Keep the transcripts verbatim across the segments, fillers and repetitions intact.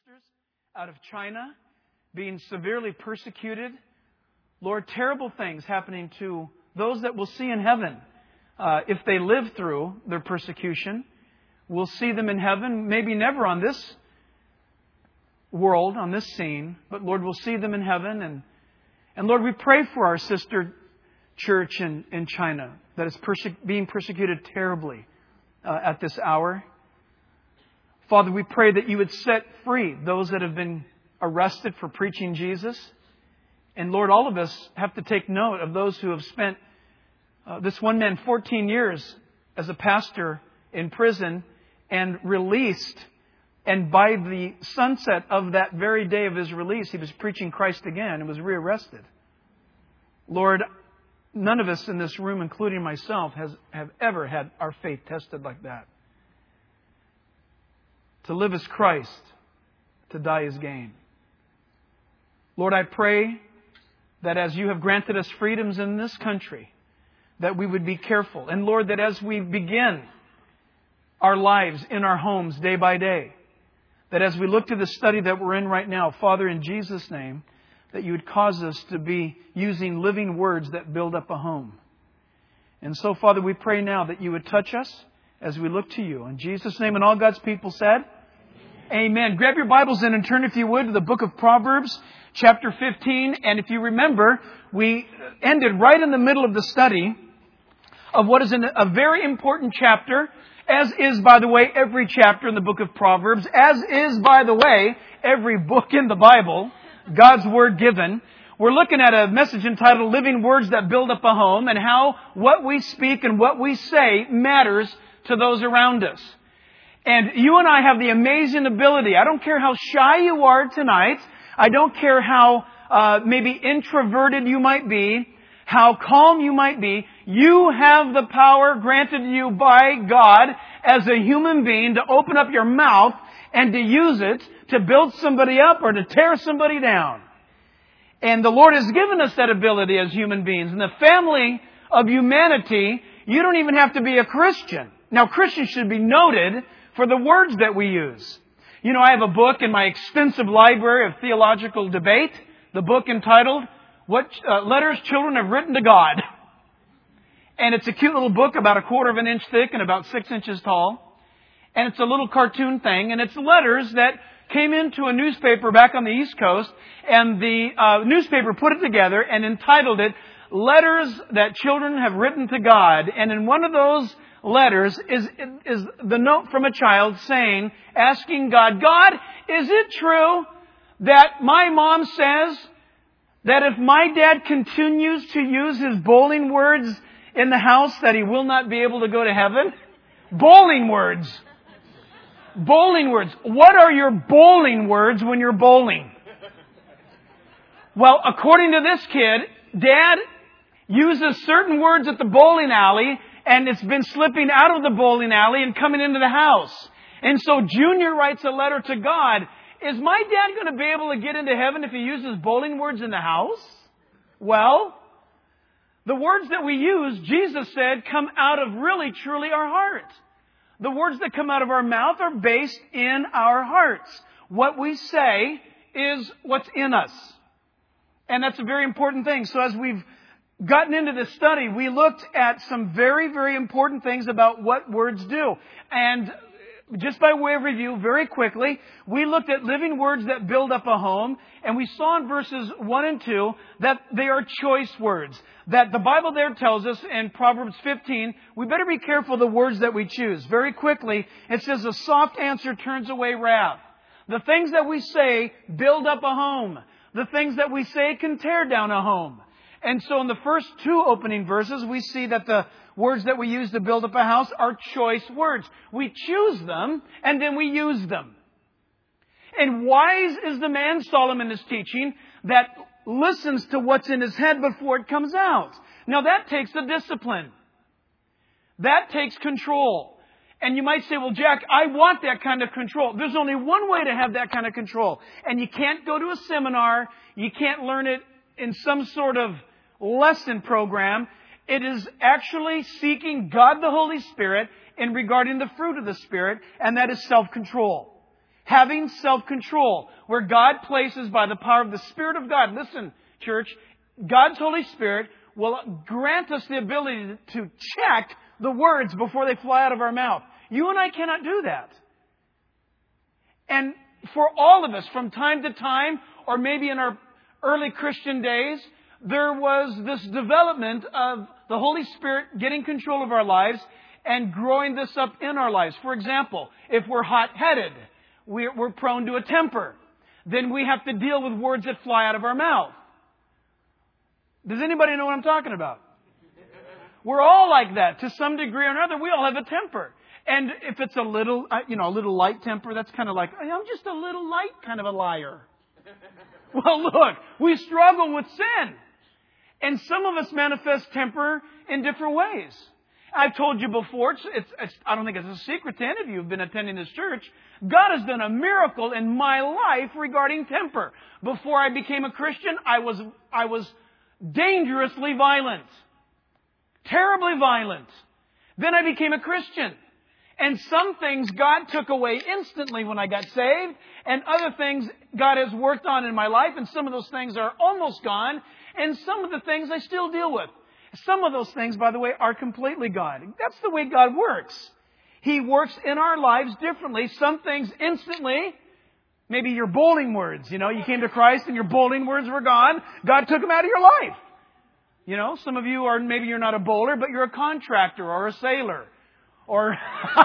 sisters out of China being severely persecuted. Lord, terrible things happening to those that we'll see in heaven. Uh, if they live through their persecution, we'll see them in heaven, maybe never on this world, on this scene, but Lord, we'll see them in heaven. And, and Lord, we pray for our sister church in, in China that is perse- being persecuted terribly uh, at this hour. Father, we pray that you would set free those that have been arrested for preaching Jesus. And Lord, all of us have to take note of those who have spent uh, this one man fourteen years as a pastor in prison and released. And by the sunset of that very day of his release, he was preaching Christ again and was rearrested. Lord, none of us in this room, including myself, has have ever had our faith tested like that. To live as Christ, to die as gain. Lord, I pray that as you have granted us freedoms in this country, that we would be careful. And Lord, that as we begin our lives in our homes day by day, that as we look to the study that we're in right now, Father, in Jesus' name, that you would cause us to be using living words that build up a home. And so, Father, we pray now that you would touch us as we look to you. In Jesus' name, and all God's people said, Amen. Grab your Bibles in and turn, if you would, to the book of Proverbs, chapter fifteen. And if you remember, we ended right in the middle of the study of what is a very important chapter, as is, by the way, every chapter in the book of Proverbs, as is, by the way, every book in the Bible, God's Word given. We're looking at a message entitled Living Words That Build Up a Home, and how what we speak and what we say matters to those around us. And you and I have the amazing ability. I don't care how shy you are tonight. I don't care how uh, maybe introverted you might be, how calm you might be. You have the power granted to you by God as a human being to open up your mouth and to use it to build somebody up or to tear somebody down. And the Lord has given us that ability as human beings. In the family of humanity, you don't even have to be a Christian. Now, Christians should be noted for the words that we use. You know, I have a book in my extensive library of theological debate, the book entitled, What uh, Letters Children Have Written to God. And it's a cute little book about a quarter of an inch thick and about six inches tall. And it's a little cartoon thing. And it's letters that came into a newspaper back on the East Coast. And the uh, newspaper put it together and entitled it, Letters That Children Have Written to God. And in one of those letters is, is the note from a child saying, asking God, God, is it true that my mom says that if my dad continues to use his bowling words in the house, that he will not be able to go to heaven? Bowling words. Bowling words. What are your bowling words when you're bowling? Well, according to this kid, Dad uses certain words at the bowling alley, and it's been slipping out of the bowling alley and coming into the house. And so Junior writes a letter to God. Is my dad going to be able to get into heaven if he uses bowling words in the house? Well, the words that we use, Jesus said, come out of really, truly our heart. The words that come out of our mouth are based in our hearts. What we say is what's in us. And that's a very important thing. So as we've gotten into this study, we looked at some very, very important things about what words do. And just by way of review, very quickly, we looked at living words that build up a home. And we saw in verses one and two that they are choice words. That the Bible there tells us in Proverbs fifteen, we better be careful of the words that we choose. Very quickly, it says a soft answer turns away wrath. The things that we say build up a home. The things that we say can tear down a home. And so in the first two opening verses, we see that the words that we use to build up a house are choice words. We choose them and then we use them. And wise is the man, Solomon is teaching, that listens to what's in his head before it comes out. Now that takes a discipline. That takes control. And you might say, well, Jack, I want that kind of control. There's only one way to have that kind of control. And you can't go to a seminar. You can't learn it in some sort of lesson program. It is actually seeking God the Holy Spirit in regarding the fruit of the Spirit, and that is self-control. Having self-control, where God places by the power of the Spirit of God. Listen, church, God's Holy Spirit will grant us the ability to check the words before they fly out of our mouth. You and I cannot do that. And for all of us, from time to time, or maybe in our early Christian days, there was this development of the Holy Spirit getting control of our lives and growing this up in our lives. For example, if we're hot-headed, we're, we're prone to a temper, then we have to deal with words that fly out of our mouth. Does anybody know what I'm talking about? We're all like that. To some degree or another, we all have a temper. And if it's a little, you know, a little light temper, that's kind of like, I'm just a little light kind of a liar. Well, look, we struggle with sin. And some of us manifest temper in different ways. I've told you before, it's, it's, it's, I don't think it's a secret to any of you who've been attending this church. God has done a miracle in my life regarding temper. Before I became a Christian, I was, I was dangerously violent. Terribly violent. Then I became a Christian. And some things God took away instantly when I got saved. And other things God has worked on in my life. And some of those things are almost gone. And some of the things I still deal with. Some of those things, by the way, are completely God. That's the way God works. He works in our lives differently. Some things instantly. Maybe your bowling words. You know, you came to Christ and your bowling words were gone. God took them out of your life. You know, some of you are, maybe you're not a bowler, but you're a contractor or a sailor. Or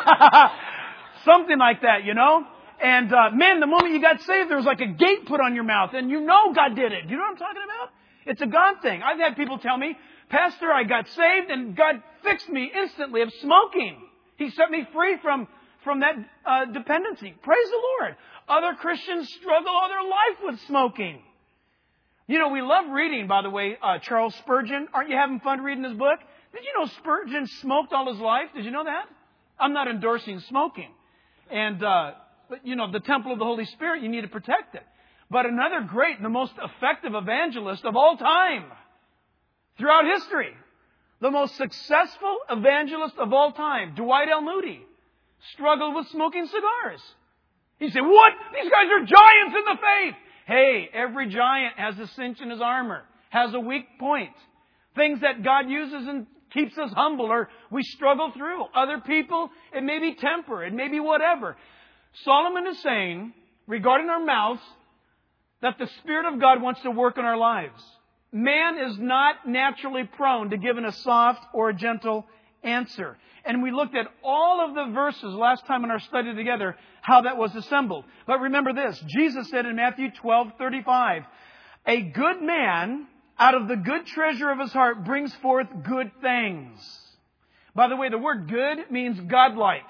something like that, you know. And uh, man, the moment you got saved, there was like a gate put on your mouth. And you know God did it. You know what I'm talking about? It's a God thing. I've had people tell me, Pastor, I got saved and God fixed me instantly of smoking. He set me free from, from that uh, dependency. Praise the Lord. Other Christians struggle all their life with smoking. You know, we love reading, by the way, uh, Charles Spurgeon. Aren't you having fun reading his book? Did you know Spurgeon smoked all his life? Did you know that? I'm not endorsing smoking. And, uh, but, you know, the temple of the Holy Spirit, you need to protect it. But another great and the most effective evangelist of all time, throughout history, the most successful evangelist of all time, Dwight L. Moody, struggled with smoking cigars. He said, what? These guys are giants in the faith. Hey, every giant has a cinch in his armor, has a weak point. Things that God uses and keeps us humble or we struggle through. Other people, it may be temper, it may be whatever. Solomon is saying, regarding our mouths, that the Spirit of God wants to work in our lives. Man is not naturally prone to giving a soft or a gentle answer. And we looked at all of the verses last time in our study together, how that was assembled. But remember this, Jesus said in Matthew twelve thirty-five, a good man out of the good treasure of his heart brings forth good things. By the way, the word good means godlike.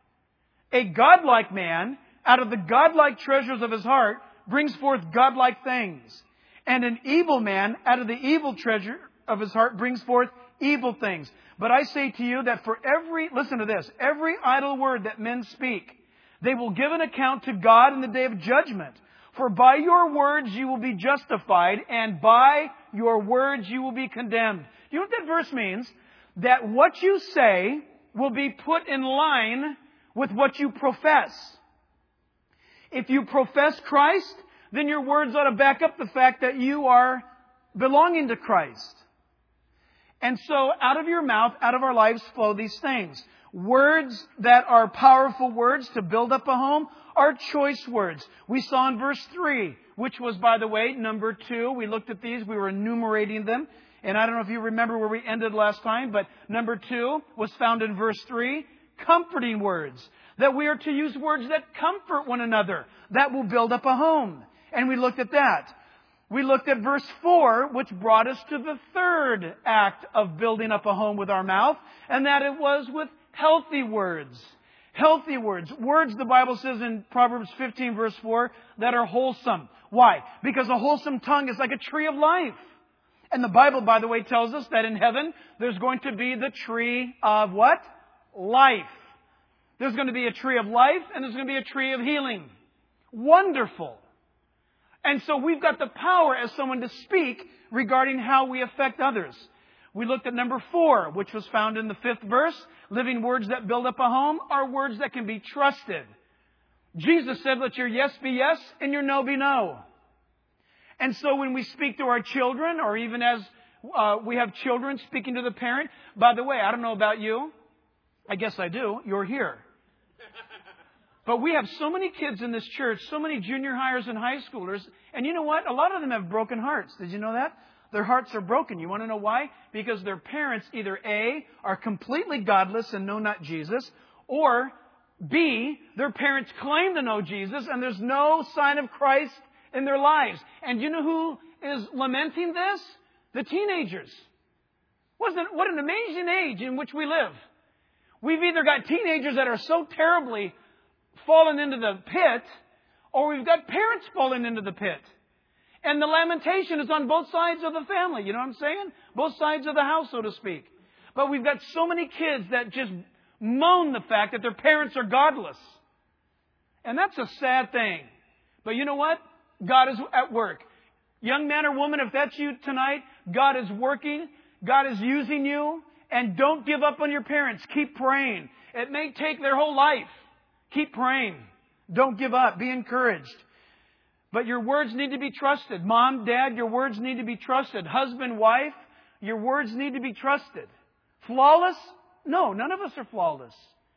A godlike man out of the godlike treasures of his heart brings forth godlike things. And an evil man out of the evil treasure of his heart brings forth evil things. But I say to you that for every, listen to this, every idle word that men speak, they will give an account to God in the day of judgment. For by your words you will be justified, and by your words you will be condemned. You know what that verse means? That what you say will be put in line with what you profess. If you profess Christ, then your words ought to back up the fact that you are belonging to Christ. And so out of your mouth, out of our lives flow these things. Words that are powerful words to build up a home are choice words. We saw in verse three, which was, by the way, number two. We looked at these. We were enumerating them. And I don't know if you remember where we ended last time, but number two was found in verse three. Comforting words. That we are to use words that comfort one another. That will build up a home. And we looked at that. We looked at verse four, which brought us to the third act of building up a home with our mouth. And that it was with healthy words. Healthy words. Words, the Bible says in Proverbs fifteen verse four, that are wholesome. Why? Because a wholesome tongue is like a tree of life. And the Bible, by the way, tells us that in heaven, there's going to be the tree of what? Life. There's going to be a tree of life and there's going to be a tree of healing. Wonderful. And so we've got the power as someone to speak regarding how we affect others. We looked at number four, which was found in the fifth verse. Living words that build up a home are words that can be trusted. Jesus said, let your yes be yes and your no be no. And so when we speak to our children, or even as uh, we have children speaking to the parent, by the way, I don't know about you. I guess I do. You're here. But we have so many kids in this church, so many junior hires and high schoolers. And you know what? A lot of them have broken hearts. Did you know that? Their hearts are broken. You want to know why? Because their parents either A, are completely godless and know not Jesus, or B, their parents claim to know Jesus and there's no sign of Christ in their lives. And you know who is lamenting this? The teenagers. Wasn't, what an amazing age in which we live. We've either got teenagers that are so terribly fallen into the pit, or we've got parents falling into the pit. And the lamentation is on both sides of the family. You know what I'm saying? Both sides of the house, so to speak. But we've got so many kids that just moan the fact that their parents are godless. And that's a sad thing. But you know what? God is at work. Young man or woman, if that's you tonight, God is working. God is using you. And don't give up on your parents. Keep praying. It may take their whole life. Keep praying. Don't give up. Be encouraged. But your words need to be trusted. Mom, Dad, your words need to be trusted. Husband, wife, your words need to be trusted. Flawless? No, none of us are flawless.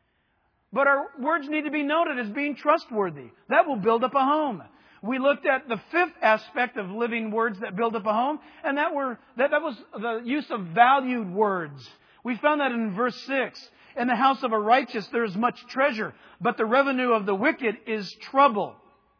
But our words need to be noted as being trustworthy. That will build up a home. We looked at the fifth aspect of living words that build up a home, and that were that, that was the use of valued words. We found that in verse six. In the house of a righteous there is much treasure, but the revenue of the wicked is trouble.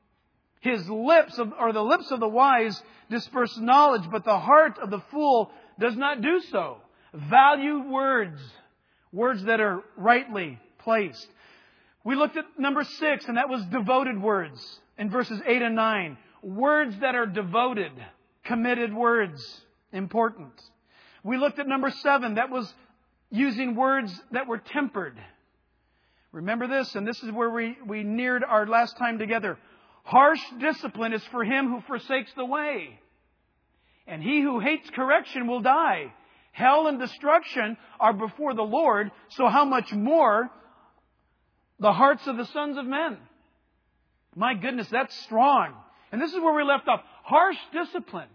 His lips, of, or the lips of the wise, disperse knowledge, but the heart of the fool does not do so. Valued words. Words that are rightly placed. We looked at number six, and that was devoted words in verses eight and nine. Words that are devoted. Committed words. Important. We looked at number seven. That was using words that were tempered. Remember this, and this is where we, we neared our last time together. Harsh discipline is for him who forsakes the way. And he who hates correction will die. Hell and destruction are before the Lord, so how much more the hearts of the sons of men? My goodness, that's strong. And this is where we left off. Harsh discipline.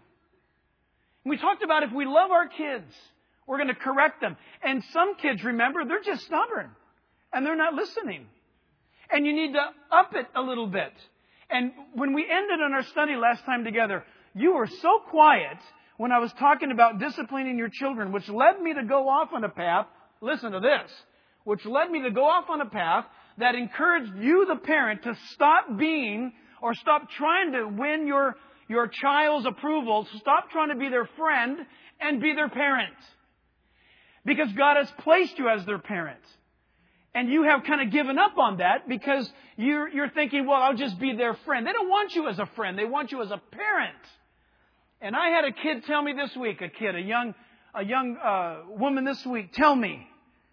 We talked about if we love our kids, we're going to correct them. And some kids, remember, they're just stubborn. And they're not listening. And you need to up it a little bit. And when we ended on our study last time together, you were so quiet when I was talking about disciplining your children, which led me to go off on a path, listen to this, which led me to go off on a path that encouraged you, the parent, to stop being or stop trying to win your, your child's approval, stop trying to be their friend and be their parent. Because God has placed you as their parent. And you have kind of given up on that because you're, you're thinking, well, I'll just be their friend. They don't want you as a friend. They want you as a parent. And I had a kid tell me this week, a kid, a young, a young uh, woman this week, tell me,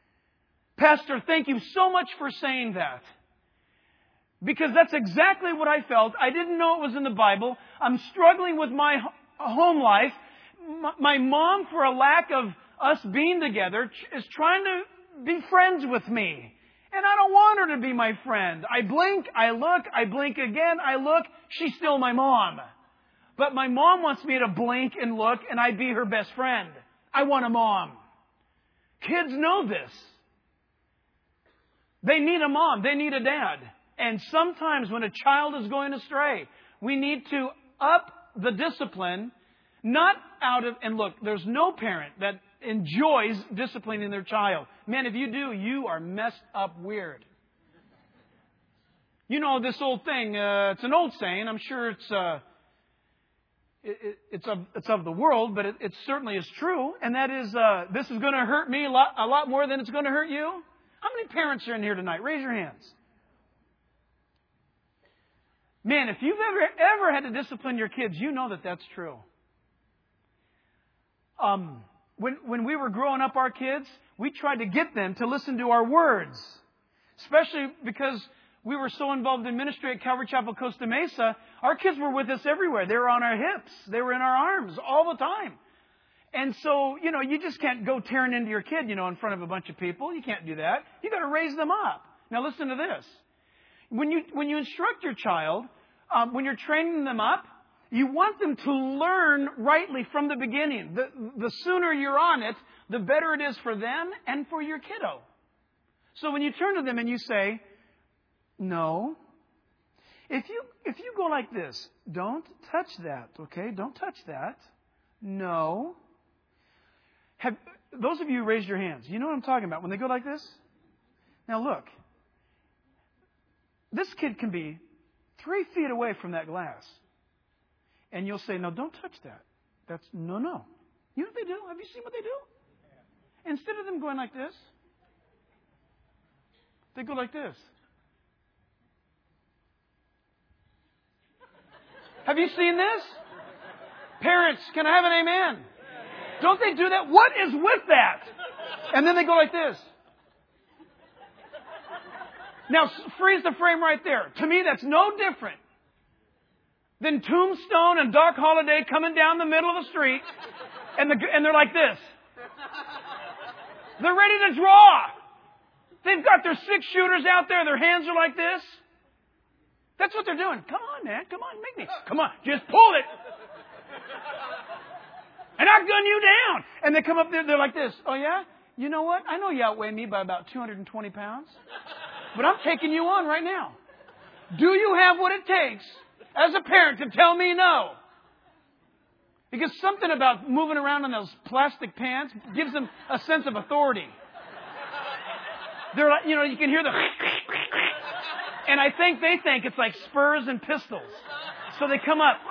Pastor, thank you so much for saying that. Because that's exactly what I felt. I didn't know it was in the Bible. I'm struggling with my home life. My mom, for a lack of us being together, is trying to be friends with me. And I don't want her to be my friend. I blink, I look, I blink again, I look. She's still my mom. But my mom wants me to blink and look and I be her best friend. I want a mom. Kids know this. They need a mom. They need a dad. And sometimes when a child is going astray, we need to up the discipline, not out of, and look, there's no parent that enjoys disciplining their child. Man, if you do, you are messed up weird. You know this old thing, uh, it's an old saying, I'm sure it's uh, it, it, it's, of, it's of the world, but it, it certainly is true, and that is, uh, this is going to hurt me a lot, a lot more than it's going to hurt you. How many parents are in here tonight? Raise your hands. Man, if you've ever, ever had to discipline your kids, you know that that's true. Um... When, when we were growing up our kids, we tried to get them to listen to our words. Especially because we were so involved in ministry at Calvary Chapel, Costa Mesa. Our kids were with us everywhere. They were on our hips. They were in our arms all the time. And so, you know, you just can't go tearing into your kid, you know, in front of a bunch of people. You can't do that. You got to raise them up. Now listen to this. When you, when you instruct your child, um, when you're training them up, you want them to learn rightly from the beginning. The, the sooner you're on it, the better it is for them and for your kiddo. So when you turn to them and you say, no, if you, if you go like this, don't touch that, okay? Don't touch that. No. Have, those of you who raised your hands, you know what I'm talking about when they go like this? Now look, this kid can be three feet away from that glass. And you'll say, no, don't touch that. That's, no, no. You know what they do? Have you seen what they do? Instead of them going like this, they go like this. Have you seen this? Parents, can I have an amen? Don't they do that? What is with that? And then they go like this. Now, freeze the frame right there. To me, that's no different than Tombstone and Doc Holliday coming down the middle of the street, and, the, and they're like this. They're ready to draw. They've got their six shooters out there. Their hands are like this. That's what they're doing. Come on, man. Come on, make me. Come on, just pull it. And I'll gun you down. And they come up there, they're like this. Oh, yeah? You know what? I know you outweigh me by about two hundred twenty pounds. But I'm taking you on right now. Do you have what it takes as a parent to tell me no? Because something about moving around in those plastic pants gives them a sense of authority. They're like, you know, you can hear the... And I think they think it's like spurs and pistols. So they come up.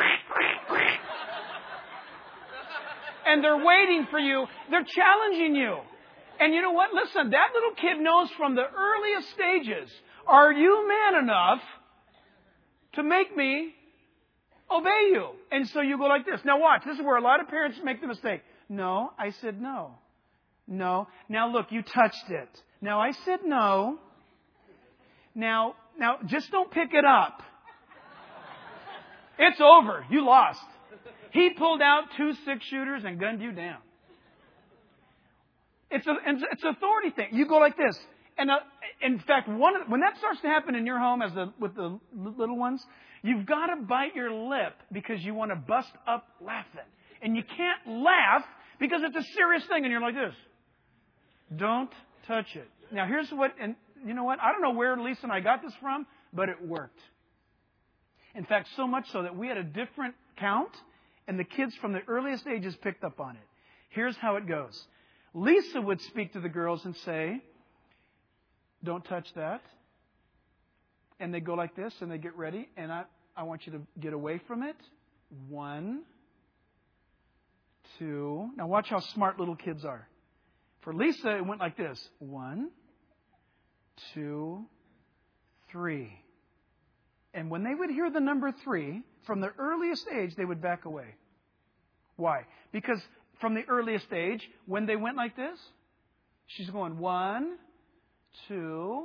And they're waiting for you. They're challenging you. And you know what? Listen, that little kid knows from the earliest stages, are you man enough to make me obey you? And so you go like this. Now watch. This is where a lot of parents make the mistake. No, I said no. No. Now look, you touched it. Now I said no. Now, now just don't pick it up. It's over. You lost. He pulled out two six shooters and gunned you down. It's a, it's an authority thing. You go like this. And uh, in fact, one of, when that starts to happen in your home as the, with the little ones, you've got to bite your lip because you want to bust up laughing. And you can't laugh because it's a serious thing. And you're like this. Don't touch it. Now, here's what, and you know what? I don't know where Lisa and I got this from, but it worked. In fact, so much so that we had a different count, and the kids from the earliest ages picked up on it. Here's how it goes. Lisa would speak to the girls and say, don't touch that. And they go like this, and they get ready, and I, I want you to get away from it. One, two. Now watch how smart little kids are. For Lisa, it went like this. One, two, three. And when they would hear the number three, from the earliest age, they would back away. Why? Because from the earliest age, when they went like this, she's going one, two,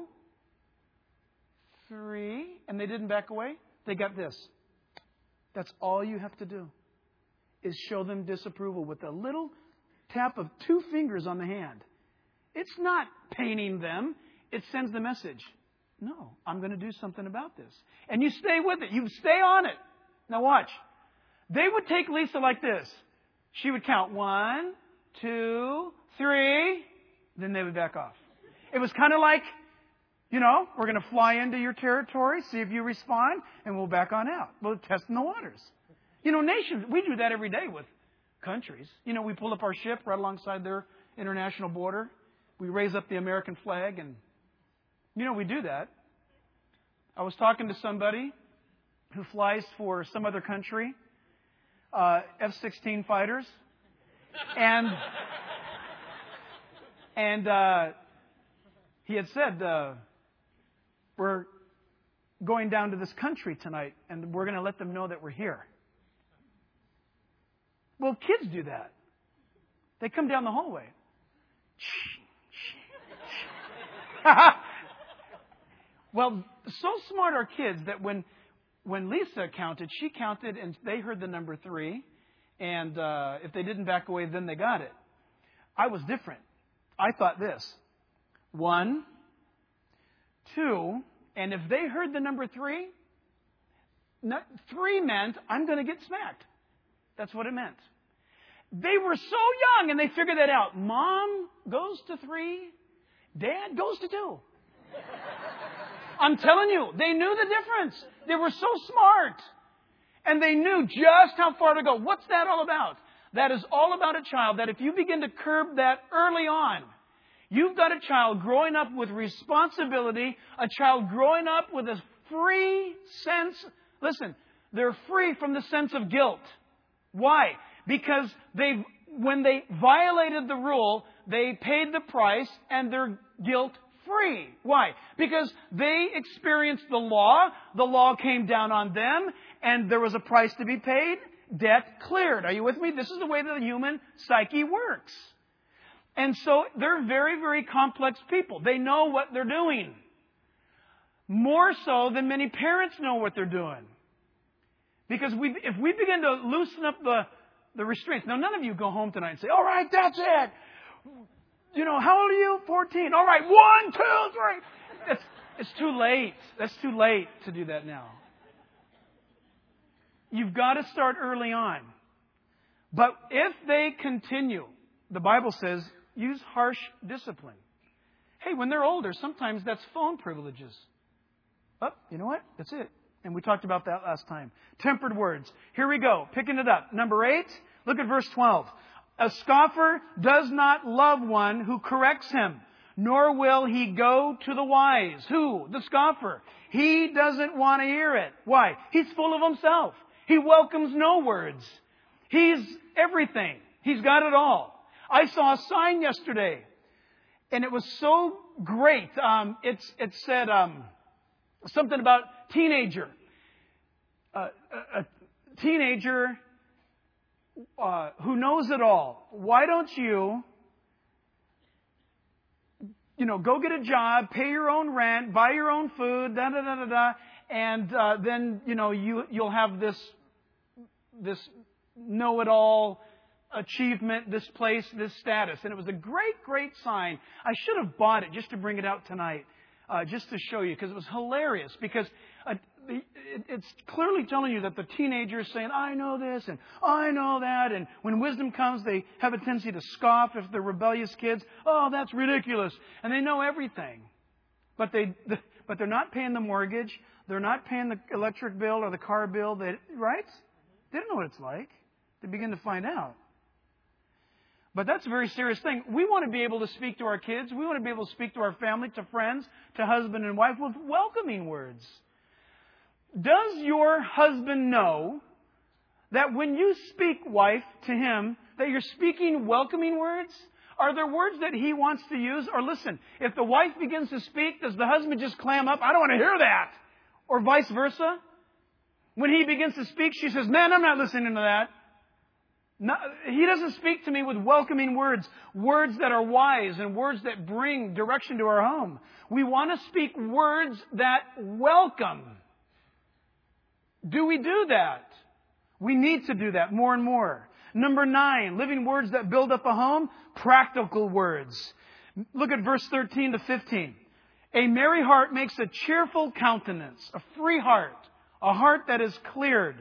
three, and they didn't back away. They got this. That's all you have to do, is show them disapproval with a little tap of two fingers on the hand. It's not painting them. It sends the message. No, I'm going to do something about this. And you stay with it. You stay on it. Now watch. They would take Lisa like this. She would count one, two, three. Then they would back off. It was kind of like, you know, we're going to fly into your territory, see if you respond, and we'll back on out. We'll test in the waters. You know, nations, we do that every day with countries. You know, we pull up our ship right alongside their international border. We raise up the American flag, and, you know, we do that. I was talking to somebody who flies for some other country, uh, F sixteen fighters, and and uh, he had said, uh, we're going down to this country tonight, and we're going to let them know that we're here. Well, kids do that. They come down the hallway. Well, so smart are kids that when when Lisa counted, she counted and they heard the number three. And uh, if they didn't back away, then they got it. I was different. I thought this. One, two, And if they heard the number three, no, three meant, I'm going to get smacked. That's what it meant. They were so young and they figured that out. Mom goes to three, Dad goes to two. I'm telling you, they knew the difference. They were so smart. And they knew just how far to go. What's that all about? That is all about a child that if you begin to curb that early on, you've got a child growing up with responsibility, a child growing up with a free sense. Listen, they're free from the sense of guilt. Why? Because they, when they violated the rule, they paid the price and they're guilt-free. Why? Because they experienced the law, the law came down on them, and there was a price to be paid, debt cleared. Are you with me? This is the way that the human psyche works. And so they're very, very complex people. They know what they're doing. More so than many parents know what they're doing. Because we, if we begin to loosen up the, the restraints. Now, none of you go home tonight and say, all right, that's it. You know, how old are you? fourteen. All right, one, two, three. It's, it's too late. That's too late to do that now. You've got to start early on. But if they continue, the Bible says, use harsh discipline. Hey, when they're older, sometimes that's phone privileges. Oh, you know what? That's it. And we talked about that last time. Tempered words. Here we go. Picking it up. Number eight, look at verse twelve. A scoffer does not love one who corrects him, nor will he go to the wise. Who? The scoffer. He doesn't want to hear it. Why? He's full of himself. He welcomes no words. He's everything. He's got it all. I saw a sign yesterday, and it was so great. Um, it's, it said um, something about teenager. Uh, a, a teenager uh, who knows it all. Why don't you, you know, go get a job, pay your own rent, buy your own food, da da da da da, and uh, then you know you you'll have this this know-it-all achievement, this place, this status. And it was a great, great sign. I should have bought it just to bring it out tonight, uh, just to show you, because it was hilarious. Because uh, the, it, it's clearly telling you that the teenager is saying, I know this and I know that. And when wisdom comes, they have a tendency to scoff if they're rebellious kids. Oh, that's ridiculous. And they know everything. But, they, the, but they're not paying the mortgage. They're not paying the electric bill or the car bill. They, right? They don't know what it's like. They begin to find out. But that's a very serious thing. We want to be able to speak to our kids. We want to be able to speak to our family, to friends, to husband and wife with welcoming words. Does your husband know that when you speak, wife, to him, that you're speaking welcoming words? Are there words that he wants to use? Or listen, if the wife begins to speak, does the husband just clam up? I don't want to hear that. Or vice versa? When he begins to speak, she says, man, I'm not listening to that. No, he doesn't speak to me with welcoming words, words that are wise and words that bring direction to our home. We want to speak words that welcome. Do we do that? We need to do that more and more. Number nine, living words that build up a home, practical words. Look at verse thirteen to fifteen. A merry heart makes a cheerful countenance, a free heart, a heart that is cleared.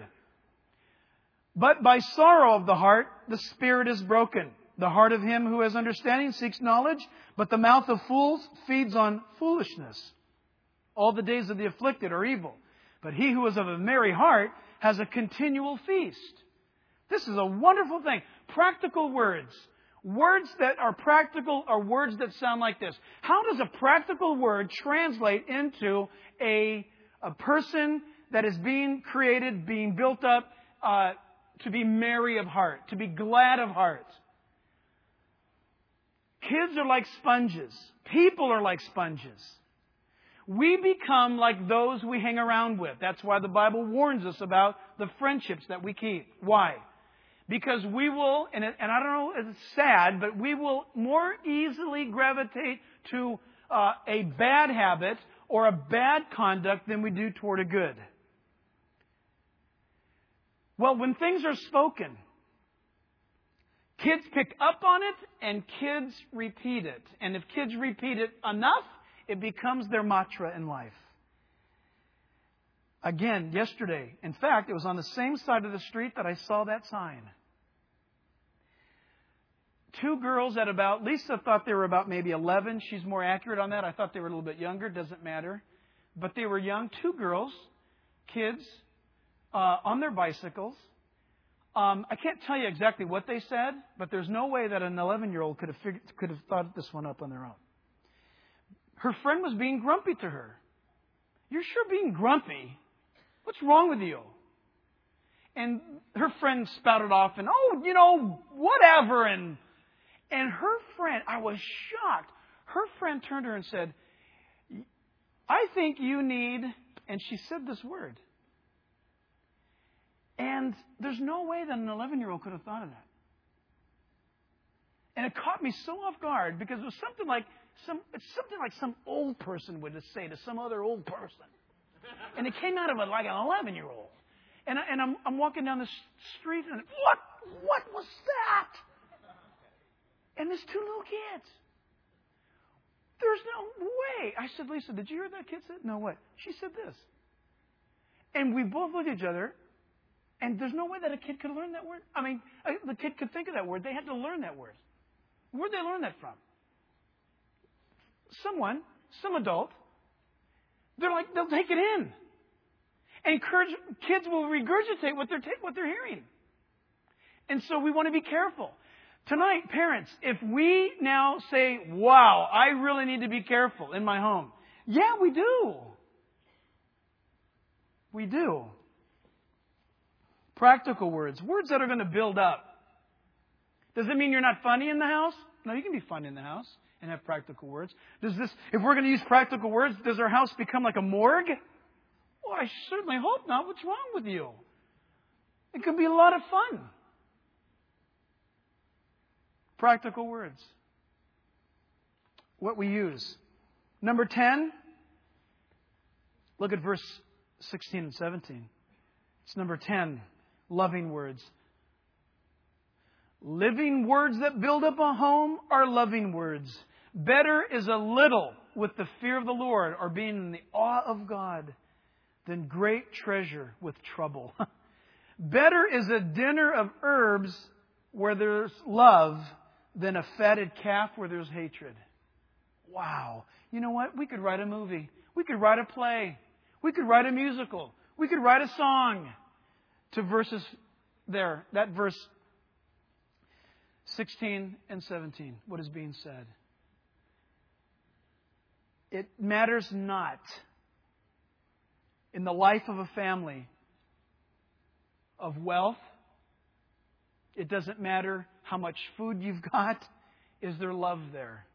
But by sorrow of the heart, the spirit is broken. The heart of him who has understanding seeks knowledge, but the mouth of fools feeds on foolishness. All the days of the afflicted are evil, but he who is of a merry heart has a continual feast. This is a wonderful thing. Practical words. Words that are practical are words that sound like this. How does a practical word translate into a, a person that is being created, being built up, uh, to be merry of heart, to be glad of heart? Kids are like sponges. People are like sponges. We become like those we hang around with. That's why the Bible warns us about the friendships that we keep. Why? Because we will, and, it, and I don't know, it's sad, but we will more easily gravitate to uh, a bad habit or a bad conduct than we do toward a good. Well, when things are spoken, kids pick up on it and kids repeat it. And if kids repeat it enough, it becomes their mantra in life. Again, yesterday. In fact, it was on the same side of the street that I saw that sign. Two girls at about, Lisa thought they were about maybe eleven. She's more accurate on that. I thought they were a little bit younger. Doesn't matter. But they were young. Two girls, kids, uh, on their bicycles. Um, I can't tell you exactly what they said, but there's no way that an eleven-year-old could have figured, could have thought this one up on their own. Her friend was being grumpy to her. You're sure being grumpy? What's wrong with you? And her friend spouted off and, oh, you know, whatever. And and her friend, I was shocked. Her friend turned to her and said, I think you need, and she said this word. And there's no way that an eleven-year-old could have thought of that. And it caught me so off guard because it was something like some it's something like some old person would say to some other old person. And it came out of it like an eleven-year-old. And, I, and I'm, I'm walking down the street and what? What was that? And there's two little kids. There's no way. I said, Lisa, did you hear that kid say? No, what? She said this. And we both looked at each other. And there's no way that a kid could learn that word. I mean, the kid could think of that word. They had to learn that word. Where'd they learn that from? Someone, some adult. They're like, they'll take it in. And encourage, kids will regurgitate what they're, ta- what they're hearing. And so we want to be careful. Tonight, parents, if we now say, wow, I really need to be careful in my home. Yeah, we do. We do. Practical words. Words that are going to build up. Does it mean you're not funny in the house? No, you can be funny in the house and have practical words. Does this, if we're going to use practical words, does our house become like a morgue? Well, I certainly hope not. What's wrong with you? It could be a lot of fun. Practical words. What we use. Number ten. Look at verse sixteen and seventeen. It's number ten. Loving words. Living words that build up a home are loving words. Better is a little with the fear of the Lord, or being in the awe of God, than great treasure with trouble. Better is a dinner of herbs where there's love than a fatted calf where there's hatred. Wow. You know what? We could write a movie. We could write a play. We could write a musical. We could write a song to verses there. That verse sixteen and seventeen. What is being said? It matters not in the life of a family of wealth. It doesn't matter how much food you've got. Is there love there?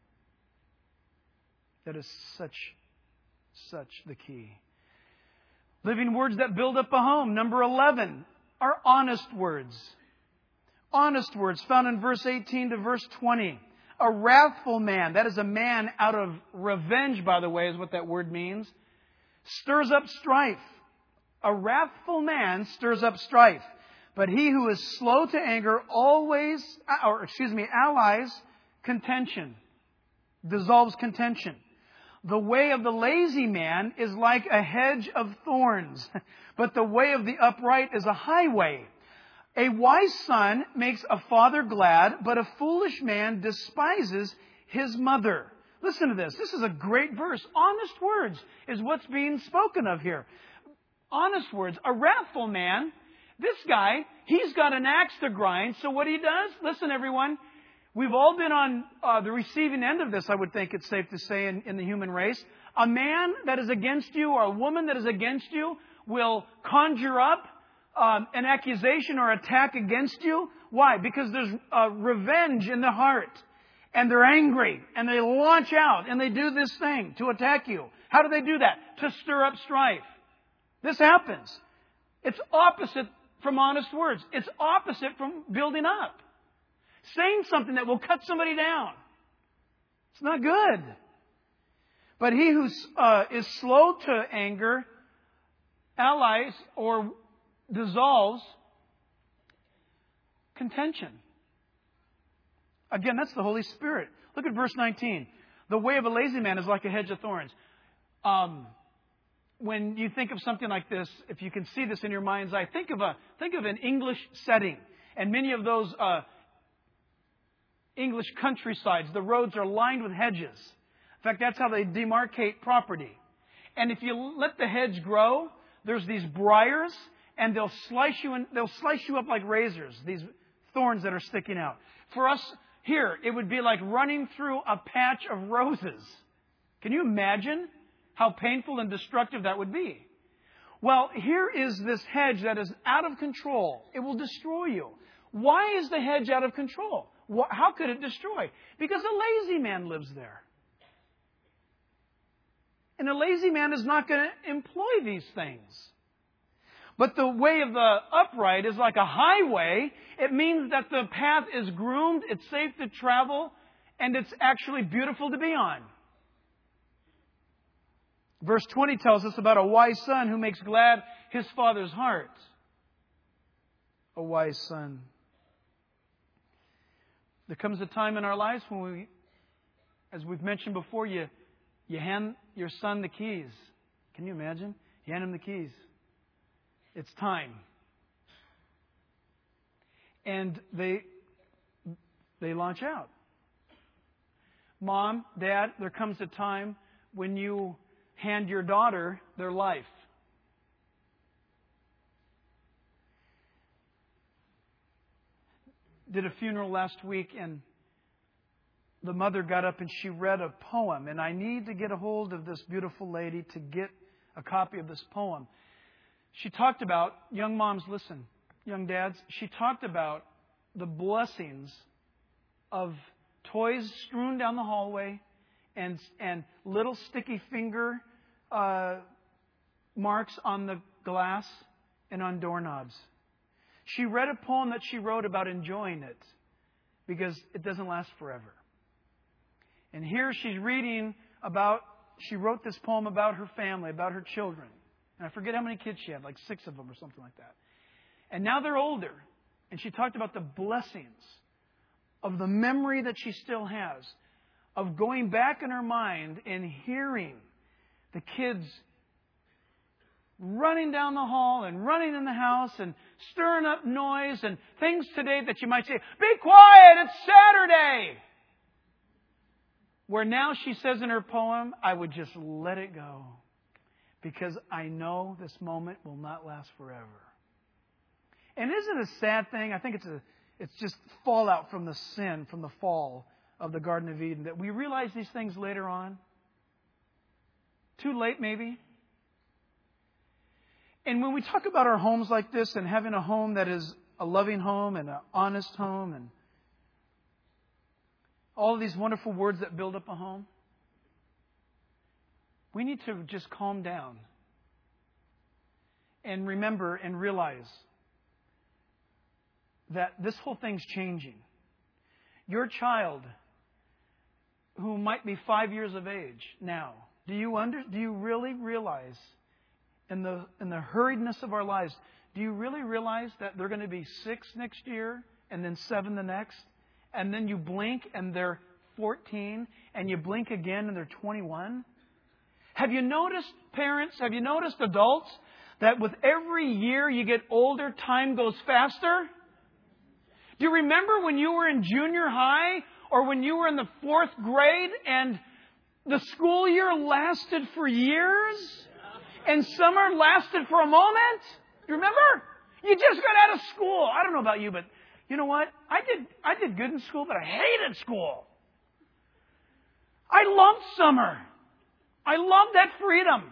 That is such, such the key. Living words that build up a home. Number eleven are honest words. Honest words found in verse eighteen to verse twenty. A wrathful man, that is a man out of revenge, by the way, is what that word means, stirs up strife. A wrathful man stirs up strife. But he who is slow to anger always, or excuse me, allies contention, dissolves contention. The way of the lazy man is like a hedge of thorns, but the way of the upright is a highway. A wise son makes a father glad, but a foolish man despises his mother. Listen to this. This is a great verse. Honest words is what's being spoken of here. Honest words. A wrathful man, this guy, he's got an axe to grind. So what he does, listen everyone, we've all been on uh, the receiving end of this, I would think it's safe to say, in, in the human race. A man that is against you or a woman that is against you will conjure up um, an accusation or attack against you. Why? Because there's uh, revenge in the heart. And they're angry. And they launch out and they do this thing to attack you. How do they do that? To stir up strife. This happens. It's opposite from honest words. It's opposite from building up. Saying something that will cut somebody down. It's not good. But he who uh, is slow to anger allies or dissolves contention. Again, that's the Holy Spirit. Look at verse nineteen. The way of a lazy man is like a hedge of thorns. Um, when you think of something like this, if you can see this in your mind's eye, think of a think of an English setting. And many of those uh, English countrysides, the roads are lined with hedges. In fact, that's how they demarcate property. And if you let the hedge grow, there's these briars, and they'll slice you in, they'll slice you up like razors. These thorns that are sticking out. For us here, it would be like running through a patch of roses. Can you imagine how painful and destructive that would be? Well, here is this hedge that is out of control. It will destroy you. Why is the hedge out of control? How could it destroy? Because a lazy man lives there. And a lazy man is not going to employ these things. But the way of the upright is like a highway. It means that the path is groomed, it's safe to travel, and it's actually beautiful to be on. Verse twenty tells us about a wise son who makes glad his father's heart. A wise son. There comes a time in our lives when we, as we've mentioned before, you, you hand your son the keys. Can you imagine? You hand him the keys. It's time. And they they launch out. Mom, Dad, there comes a time when you hand your daughter their life. Did a funeral last week, and the mother got up and she read a poem. And I need to get a hold of this beautiful lady to get a copy of this poem. She talked about, young moms, listen, young dads, she talked about the blessings of toys strewn down the hallway and and little sticky finger uh, marks on the glass and on doorknobs. She read a poem that she wrote about enjoying it because it doesn't last forever. And here she's reading about, she wrote this poem about her family, about her children. And I forget how many kids she had, like six of them or something like that. And now they're older. And she talked about the blessings of the memory that she still has, of going back in her mind and hearing the kids running down the hall and running in the house and stirring up noise and things today that you might say, be quiet, it's Saturday. Where now she says in her poem, I would just let it go. Because I know this moment will not last forever. And isn't it a sad thing? I think it's a, it's just fallout from the sin, from the fall of the Garden of Eden, that we realize these things later on. Too late, maybe. And when we talk about our homes like this and having a home that is a loving home and an honest home and all of these wonderful words that build up a home, we need to just calm down and remember and realize that this whole thing's changing. Your child, who might be five years of age now, do you under, do you really realize, in the in the hurriedness of our lives, do you really realize that they're going to be six next year and then seven the next, and then you blink and they're fourteen, and you blink again and they're twenty-one? Have you noticed, parents, have you noticed, adults, that with every year you get older, time goes faster? Do you remember when you were in junior high or when you were in the fourth grade and the school year lasted for years and summer lasted for a moment? You remember? You just got out of school. I don't know about you, but you know what? I did, I did good in school, but I hated school. I loved summer. I love that freedom.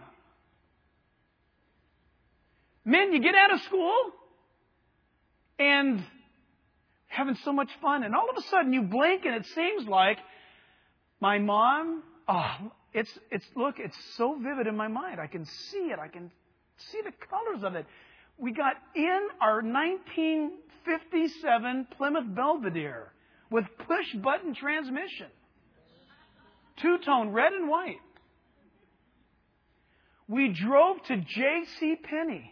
Men, you get out of school and having so much fun, and all of a sudden you blink and it seems like my mom, oh, it's, it's, look, it's so vivid in my mind. I can see it. I can see the colors of it. We got in our nineteen fifty-seven Plymouth Belvedere with push-button transmission. Two-tone, red and white. We drove to J C Penney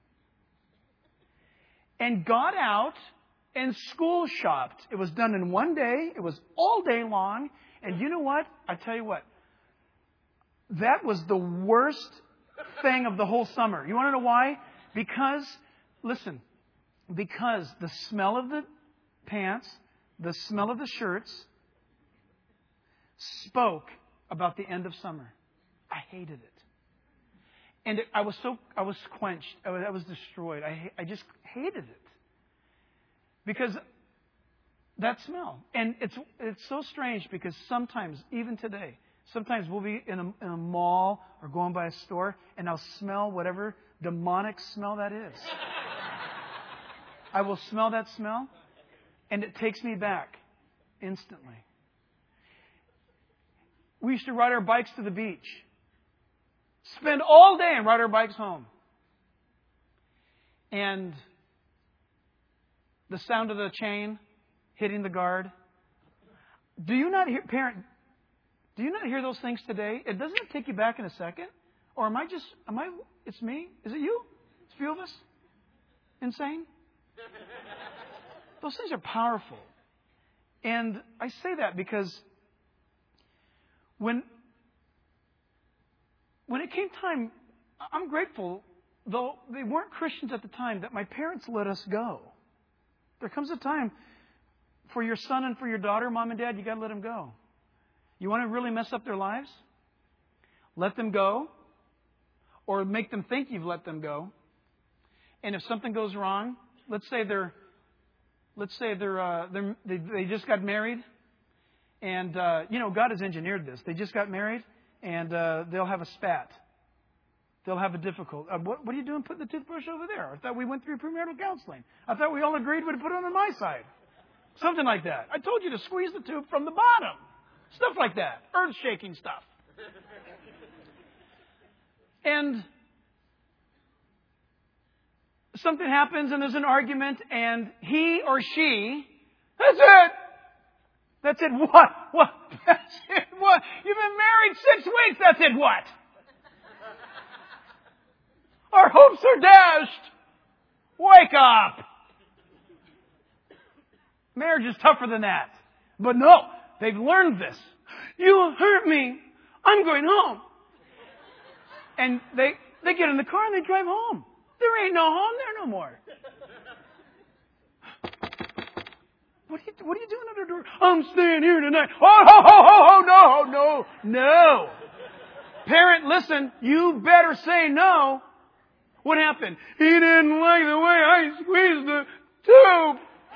and got out and school shopped. It was done in one day. It was all day long. And you know what? I tell you what. That was the worst thing of the whole summer. You want to know why? Because, listen, because the smell of the pants, the smell of the shirts spoke about the end of summer. I hated it. And it, I was so, I was quenched. I was, I was destroyed. I, I just hated it. Because that smell. And it's, it's so strange because sometimes, even today, sometimes we'll be in a, in a mall or going by a store and I'll smell whatever demonic smell that is. I will smell that smell and it takes me back instantly. We used to ride our bikes to the beach. Spend all day and ride our bikes home. And the sound of the chain hitting the guard. Do you not hear, parent, do you not hear those things today? It doesn't it take you back in a second? Or am I just, am I, it's me? Is it you? It's a few of us? Insane? Those things are powerful. And I say that because when, when it came time, I'm grateful, though they weren't Christians at the time, that my parents let us go. There comes a time for your son and for your daughter, mom and dad, you got to let them go. You want to really mess up their lives? Let them go, or make them think you've let them go. And if something goes wrong, let's say they're, let's say they're, uh, they're they they just got married, and uh, you know God has engineered this. They just got married, and uh, they'll have a spat. They'll have a difficult. Uh, what, what are you doing putting the toothbrush over there? I thought we went through premarital counseling. I thought we all agreed we'd put it on my side. Something like that. I told you to squeeze the tube from the bottom. Stuff like that. Earth-shaking stuff. And something happens and there's an argument and he or she, that's it. That's it. What? What? That's it. What? You've been married six weeks. That's it. What? Our hopes are dashed. Wake up. Marriage is tougher than that. But no, they've learned this. You hurt me. I'm going home. And they, they get in the car and they drive home. There ain't no home there no more. What are you, what are you doing under the door? I'm staying here tonight. Oh, ho, ho, ho, ho, no, no, no. Parent, listen, you better say no. What happened? He didn't like the way I squeezed the tube.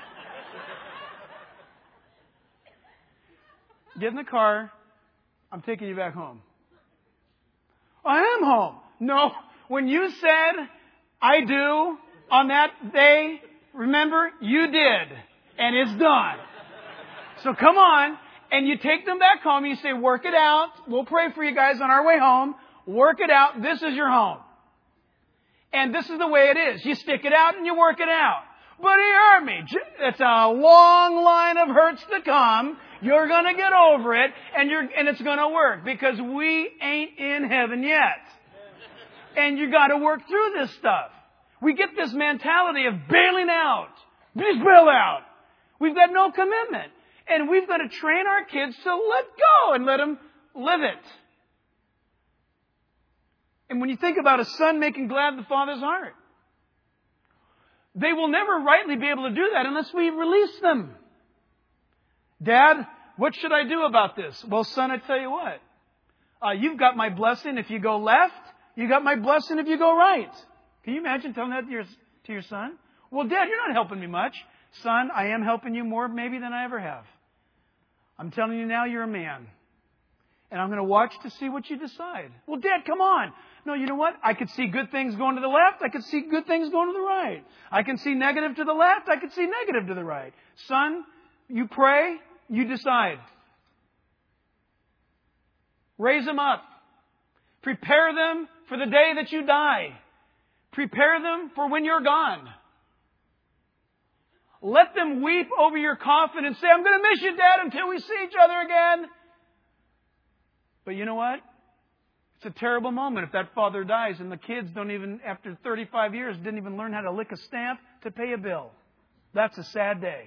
Get in the car. I'm taking you back home. I am home. No, when you said, I do, on that day, remember, you did. And it's done. So come on. And you take them back home. You say, work it out. We'll pray for you guys on our way home. Work it out. This is your home. And this is the way it is. You stick it out and you work it out. But he hurt me. It's a long line of hurts to come. You're going to get over it, and you're and it's going to work because we ain't in heaven yet. And you got to work through this stuff. We get this mentality of bailing out. Just bail out. We've got no commitment. And we've got to train our kids to let go and let them live it. And when you think about a son making glad the father's heart, they will never rightly be able to do that unless we release them. Dad, what should I do about this? Well, son, I tell you what. Uh, you've got my blessing if you go left. You got my blessing if you go right. Can you imagine telling that to your, to your son? Well, Dad, you're not helping me much. Son, I am helping you more maybe than I ever have. I'm telling you now, you're a man. And I'm going to watch to see what you decide. Well, Dad, come on. No, you know what? I could see good things going to the left. I could see good things going to the right. I can see negative to the left. I could see negative to the right. Son, you pray. You decide. Raise them up. Prepare them for the day that you die. Prepare them for when you're gone. Let them weep over your coffin and say, I'm going to miss you, Dad, until we see each other again. But you know what? It's a terrible moment if that father dies and the kids don't even, after thirty-five years, didn't even learn how to lick a stamp to pay a bill. That's a sad day.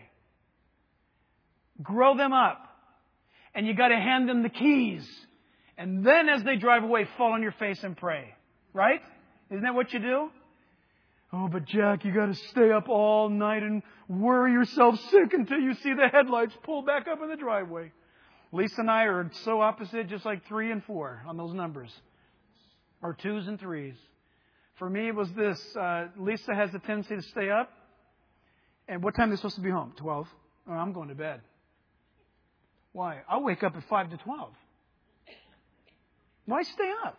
Grow them up. And you got to hand them the keys. And then as they drive away, fall on your face and pray. Right? Isn't that what you do? Oh, but Jack, you got to stay up all night and worry yourself sick until you see the headlights pull back up in the driveway. Lisa and I are so opposite, just like three and four on those numbers. Or twos and threes. For me, it was this. Uh, Lisa has a tendency to stay up. And what time are they supposed to be home? twelve. Oh, I'm going to bed. Why? I'll wake up at five to twelve. Why stay up?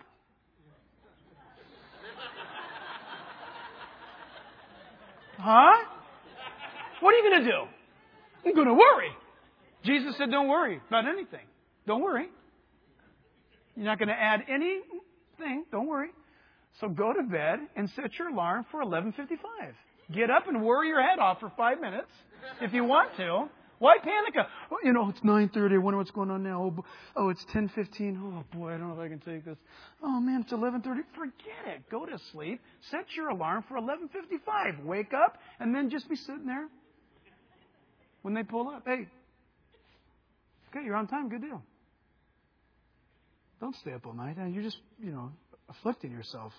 Huh? What are you going to do? I'm going to worry. Jesus said, don't worry about anything. Don't worry. You're not going to add anything. Don't worry. So go to bed and set your alarm for eleven fifty-five. Get up and worry your head off for five minutes if you want to. Why panic? Oh, you know, it's nine thirty. I wonder what's going on now. Oh, oh, it's ten fifteen. Oh, boy, I don't know if I can take this. Oh, man, it's eleven thirty. Forget it. Go to sleep. Set your alarm for eleven fifty-five. Wake up and then just be sitting there when they pull up. Hey, okay, you're on time. Good deal. Don't stay up all night. You're just, you know, afflicting yourself.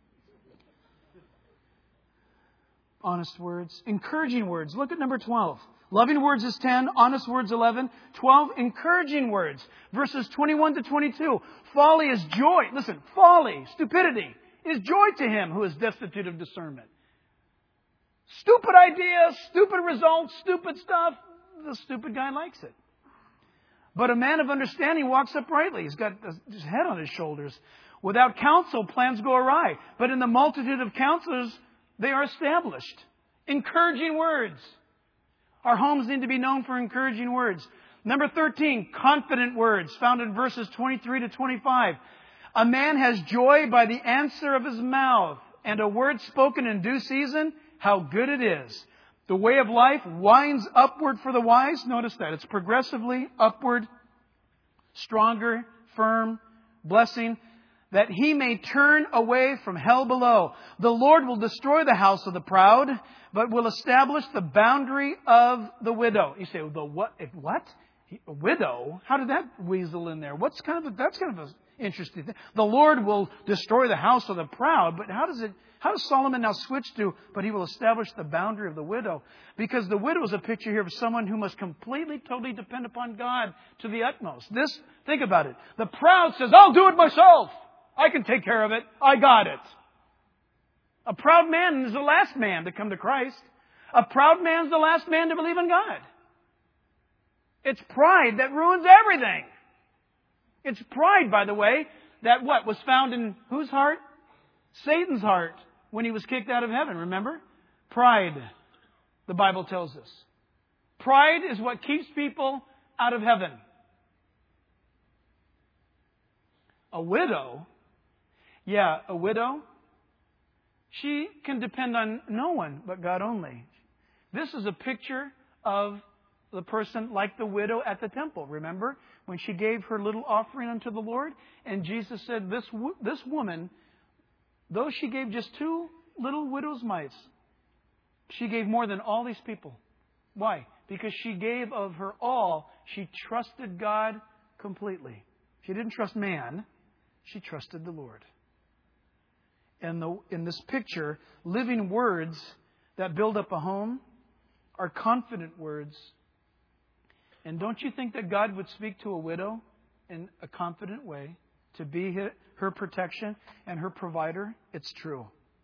Honest words. Encouraging words. Look at number twelve. Loving words is ten. Honest words eleven. twelve. Encouraging words. Verses twenty-one to twenty-two. Folly is joy. Listen. Folly, stupidity, is joy to him who is destitute of discernment. Stupid ideas, stupid results, stupid stuff. The stupid guy likes it. But a man of understanding walks uprightly. He's got his head on his shoulders. Without counsel, plans go awry. But in the multitude of counselors, they are established. Encouraging words. Our homes need to be known for encouraging words. Number thirteen, confident words, found in verses twenty-three to twenty-five. A man has joy by the answer of his mouth, and a word spoken in due season, how good it is. The way of life winds upward for the wise. Notice that. It's progressively upward, stronger, firm, blessing, that he may turn away from hell below. The Lord will destroy the house of the proud, but will establish the boundary of the widow. You say, the what? What? A widow? How did that weasel in there? What's kind of a, that's kind of an interesting thing. The Lord will destroy the house of the proud, but how does it? How does Solomon now switch to? But he will establish the boundary of the widow, because the widow is a picture here of someone who must completely, totally depend upon God to the utmost. This, think about it. The proud says, "I'll do it myself. I can take care of it. I got it." A proud man is the last man to come to Christ. A proud man is the last man to believe in God. It's pride that ruins everything. It's pride, by the way, that what? Was found in whose heart? Satan's heart when he was kicked out of heaven, remember? Pride, the Bible tells us. Pride is what keeps people out of heaven. A widow, yeah, a widow, she can depend on no one but God only. This is a picture of the person like the widow at the temple. Remember when she gave her little offering unto the Lord? And Jesus said, this, this woman, though she gave just two little widow's mites, she gave more than all these people. Why? Because she gave of her all. She trusted God completely. She didn't trust man. She trusted the Lord. And the, in this picture, living words that build up a home are confident words. And don't you think that God would speak to a widow in a confident way to be her protection and her provider? It's true.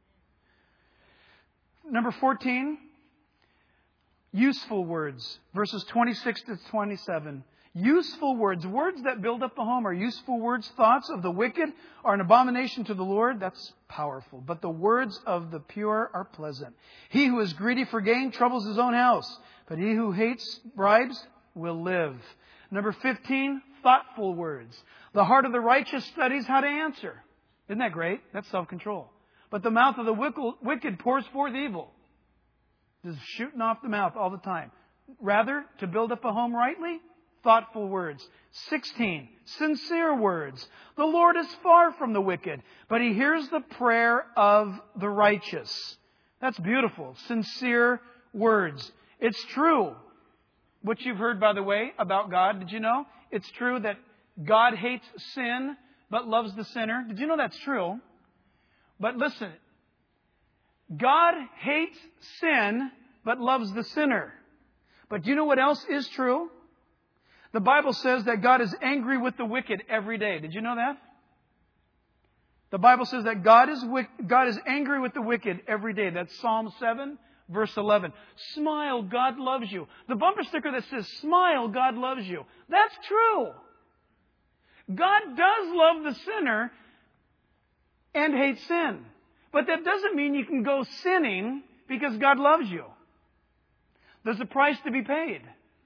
Number fourteen, useful words. Verses twenty-six to twenty-seven. Useful words. Words that build up a home are useful words. Thoughts of the wicked are an abomination to the Lord. That's powerful. But the words of the pure are pleasant. He who is greedy for gain troubles his own house, but he who hates bribes will live. Number fifteen, thoughtful words. The heart of the righteous studies how to answer. Isn't that great? That's self-control. But the mouth of the wicked pours forth evil. Just shooting off the mouth all the time. Rather, to build up a home rightly, thoughtful words. sixteen, sincere words. The Lord is far from the wicked, but He hears the prayer of the righteous. That's beautiful. Sincere words. It's true. What you've heard, by the way, about God, did you know? It's true that God hates sin, but loves the sinner. Did you know that's true? But listen, God hates sin, but loves the sinner. But do you know what else is true? The Bible says that God is angry with the wicked every day. Did you know that? The Bible says that God is God is angry with the wicked every day. That's Psalm seven, verse eleven. Smile, God loves you. The bumper sticker that says, smile, God loves you. That's true. God does love the sinner and hate sin. But that doesn't mean you can go sinning because God loves you. There's a price to be paid.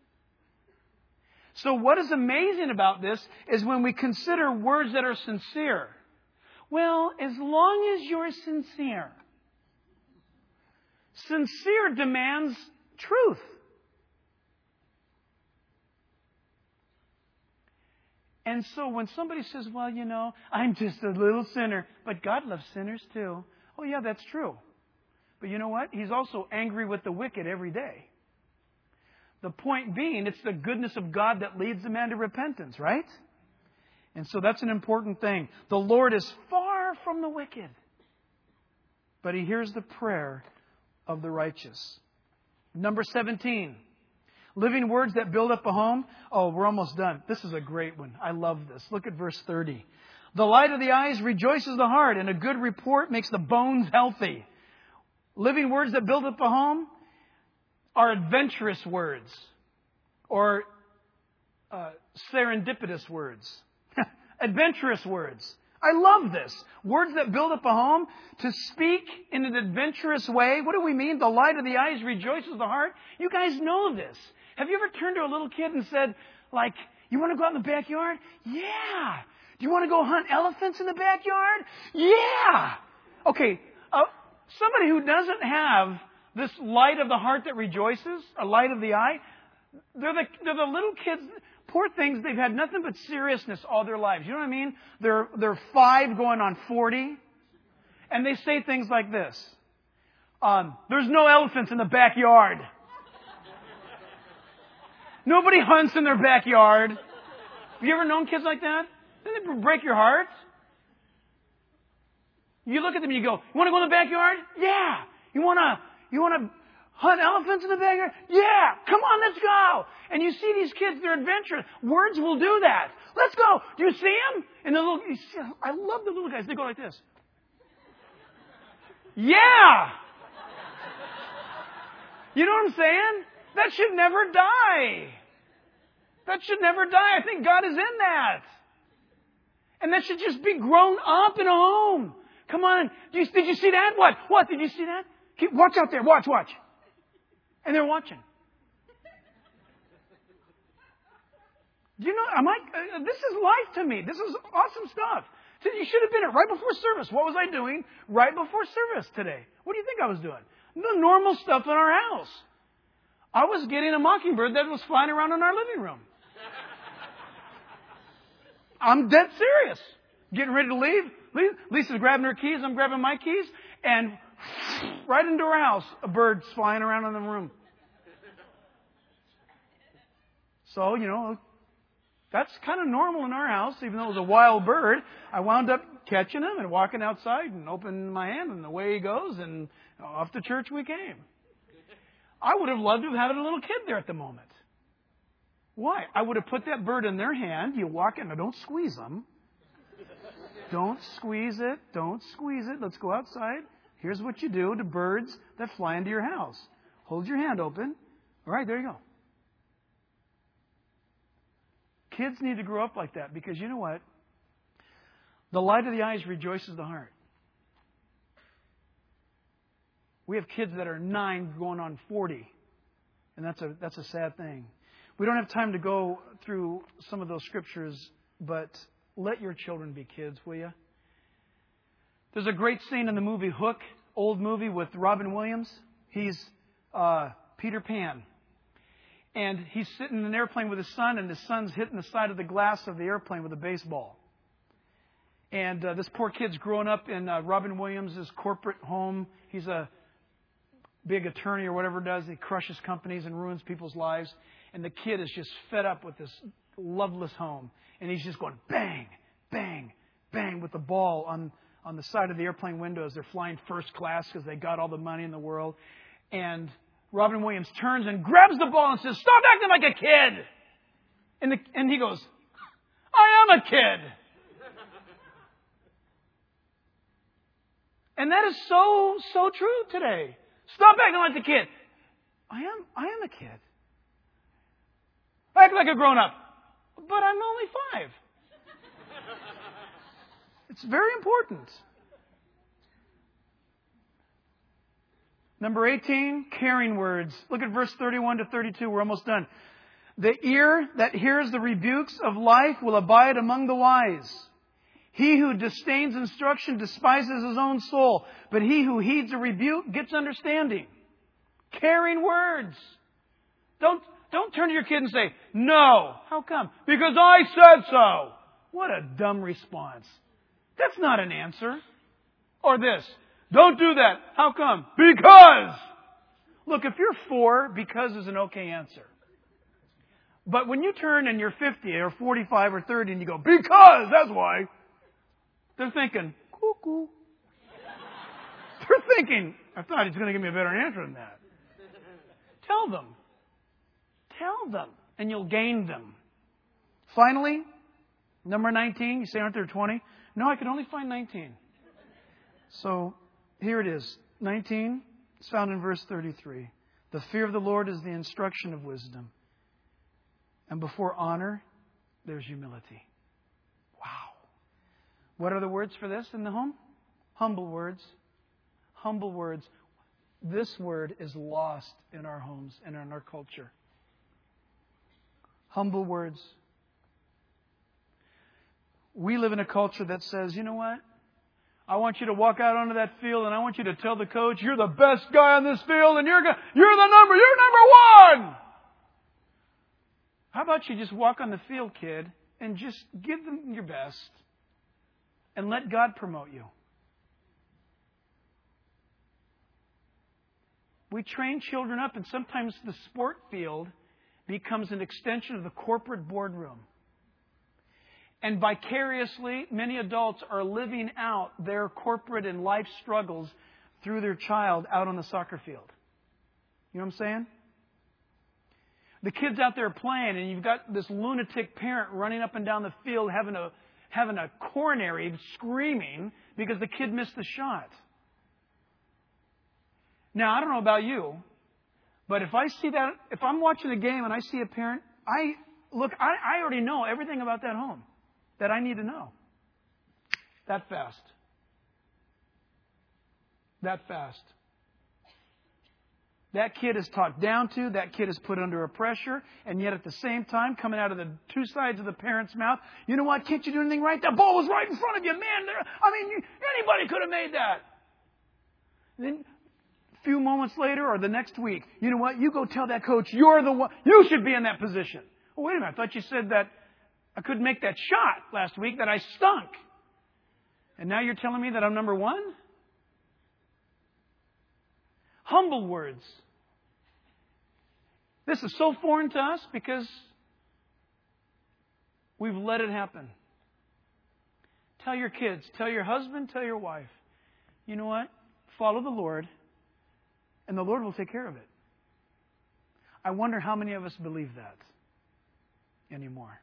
So what is amazing about this is when we consider words that are sincere. Well, as long as you're sincere. Sincere demands truth. And so when somebody says, well, you know, I'm just a little sinner, but God loves sinners too. Oh, yeah, that's true. But you know what? He's also angry with the wicked every day. The point being, it's the goodness of God that leads the man to repentance, right? And so that's an important thing. The Lord is far from the wicked, but He hears the prayer of the righteous. Number seventeen. Living words that build up a home. Oh, we're almost done. This is a great one. I love this. Look at verse thirty. The light of the eyes rejoices the heart, and a good report makes the bones healthy. Living words that build up a home are adventurous words or uh, serendipitous words. Adventurous words. I love this. Words that build up a home. To speak in an adventurous way. What do we mean? The light of the eyes rejoices the heart. You guys know this. Have you ever turned to a little kid and said, like, you want to go out in the backyard? Yeah. Do you want to go hunt elephants in the backyard? Yeah. Okay. Uh, somebody who doesn't have this light of the heart that rejoices, a light of the eye, they're the, they're the little kids. Poor things, they've had nothing but seriousness all their lives. You know what I mean? They're, they're five going on forty. And they say things like this. Um, There's no elephants in the backyard. Nobody hunts in their backyard. Have you ever known kids like that? Doesn't it break your heart? You look at them and you go, you want to go in the backyard? Yeah. You want to, you want to hunt elephants in the backyard? Yeah. Come on, let's go. And you see these kids, they're adventurous. Words will do that. Let's go. Do you see them? And the little, you see, I love the little guys. They go like this. Yeah. You know what I'm saying? That should never die. That should never die. I think God is in that. And that should just be grown up in a home. Come on. Did you, did you see that? What? What? Did you see that? Keep, watch out there. Watch, watch. And they're watching. Do you know, am I, uh, this is life to me. This is awesome stuff. So you should have been at right before service. What was I doing right before service today? What do you think I was doing? The normal stuff in our house. I was getting a mockingbird that was flying around in our living room. I'm dead serious. Getting ready to leave. Lisa's grabbing her keys. I'm grabbing my keys. And right into her house, a bird's flying around in the room. So, you know, that's kind of normal in our house, even though it was a wild bird. I wound up catching him and walking outside and opening my hand, and away he goes, and off to church we came. I would have loved to have had a little kid there at the moment. Why? I would have put that bird in their hand. You walk in. Now, don't squeeze them. Don't squeeze it. Don't squeeze it. Let's go outside. Here's what you do to birds that fly into your house. Hold your hand open. All right, there you go. Kids need to grow up like that because you know what? The light of the eyes rejoices the heart. We have kids that are nine going on forty. And that's a that's a sad thing. We don't have time to go through some of those scriptures, but let your children be kids, will you? There's a great scene in the movie Hook, old movie with Robin Williams. He's uh, Peter Pan. And he's sitting in an airplane with his son, and his son's hitting the side of the glass of the airplane with a baseball. And uh, this poor kid's growing up in uh, Robin Williams' corporate home. He's a big attorney or whatever it does. He crushes companies and ruins people's lives. And the kid is just fed up with this loveless home. And he's just going bang, bang, bang with the ball on, on the side of the airplane window as they're flying first class because they got all the money in the world. And Robin Williams turns and grabs the ball and says, "Stop acting like a kid!" And, the, and he goes, "I am a kid." And that is so, so true today. Stop acting like the kid. I am, I am a kid. I act like a grown-up, but I'm only five. It's very important. Number eighteen, caring words. Look at verse thirty-one to thirty-two. We're almost done. The ear that hears the rebukes of life will abide among the wise. He who disdains instruction despises his own soul, but he who heeds a rebuke gets understanding. Caring words. Don't, don't turn to your kid and say, "No." How come? "Because I said so." What a dumb response. That's not an answer. Or this. "Don't do that." How come? "Because." Look, if you're four, because is an okay answer. But when you turn and you're fifty or forty-five or thirty and you go, "Because, that's why," they're thinking, "Cuckoo." They're thinking, "I thought he's going to give me a better answer than that." Tell them. Tell them. And you'll gain them. Finally, number nineteen. You say, aren't there twenty? No, I could only find nineteen. So, here it is. nineteen. It's found in verse thirty-three. The fear of the Lord is the instruction of wisdom. And before honor, there's humility. Wow. What are the words for this in the home? Humble words. Humble words. This word is lost in our homes and in our culture. Humble words. We live in a culture that says, "You know what? I want you to walk out onto that field and I want you to tell the coach, you're the best guy on this field and you're, you're the number, you're number one." How about you just walk on the field, kid, and just give them your best and let God promote you? We train children up, and sometimes the sport field becomes an extension of the corporate boardroom. And vicariously, many adults are living out their corporate and life struggles through their child out on the soccer field. You know what I'm saying? The kid's out there playing, and you've got this lunatic parent running up and down the field having a, having a coronary screaming because the kid missed the shot. Now, I don't know about you, but if I see that, if I'm watching a game and I see a parent, I look, I, I already know everything about that home that I need to know. That fast. That fast. That kid is talked down to, that kid is put under a pressure, and yet at the same time, coming out of the two sides of the parent's mouth, "You know what, can't you do anything right? That ball was right in front of you, man. There, I mean, you, anybody could have made that." And then a few moments later or the next week, "You know what, you go tell that coach you're the one, you should be in that position." "Oh, wait a minute, I thought you said that I couldn't make that shot last week, that I stunk. And now you're telling me that I'm number one?" Humble words. This is so foreign to us because we've let it happen. Tell your kids, tell your husband, tell your wife, "You know what? Follow the Lord, and the Lord will take care of it." I wonder how many of us believe that anymore.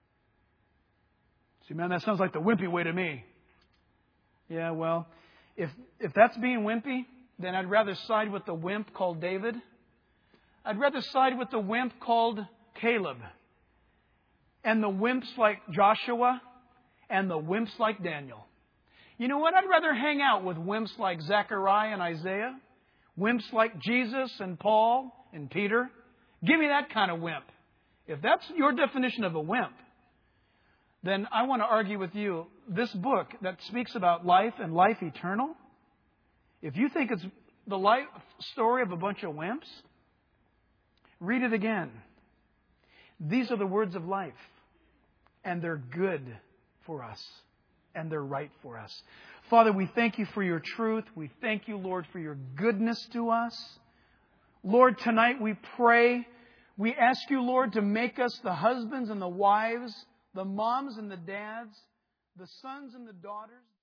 See, man, that sounds like the wimpy way to me. Yeah, well, if if that's being wimpy, then I'd rather side with the wimp called David. I'd rather side with the wimp called Caleb. And the wimps like Joshua. And the wimps like Daniel. You know what? I'd rather hang out with wimps like Zechariah and Isaiah. Wimps like Jesus and Paul and Peter. Give me that kind of wimp. If that's your definition of a wimp, then I want to argue with you. This book that speaks about life and life eternal, if you think it's the life story of a bunch of wimps, read it again. These are the words of life. And they're good for us. And they're right for us. Father, we thank you for your truth. We thank you, Lord, for your goodness to us. Lord, tonight we pray. We ask you, Lord, to make us the husbands and the wives, the moms and the dads, the sons and the daughters.